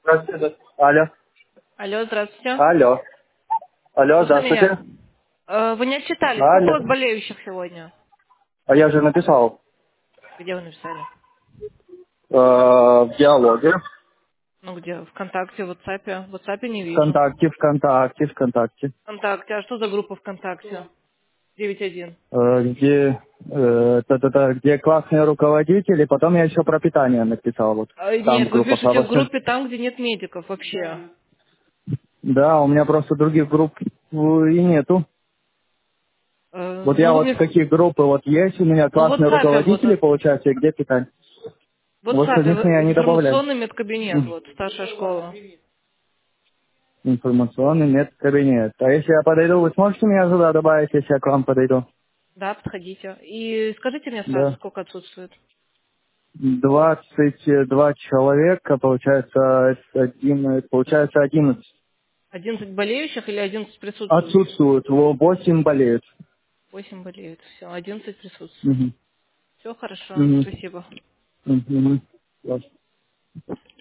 Здравствуйте. Алло. Алло, здравствуйте. Алло. Алло, Слышно здравствуйте. меня? Вы не отчитали. Сколько у Алло. вас болеющих сегодня? А я же написал Где вы написали? в диалоге. Ну где? ВКонтакте, в WhatsApp? В WhatsApp не вижу. ВКонтакте. ВКонтакте. А что за группа ВКонтакте? 9.1. Где классные руководители, потом я еще про питание написал, вот там в Нет, вы группах. А пишете в вот всё- группе там, где нет медиков вообще. да, у меня просто других групп и нету. Вот я Ну вы вот мне в каких группы вот есть у меня ну, в классные WhatsApp вот, руководители, получается, и где питание. в Вот с WhatsApp них меня не добавляют. информационный медкабинет, вот, старшая школа. Информационный медкабинет. А если я подойду, вы сможете меня туда добавить, если я к вам подойду? Да, подходите. И скажите мне сразу, Да. сколько отсутствует. 22 человека, получается 11. 11 болеющих или 11 присутствующих? Отсутствуют, 8 болеют. 8 болеют. Все, 11 присутствует. Мгм. Все хорошо, Мгм. спасибо. Мгм. Мгм.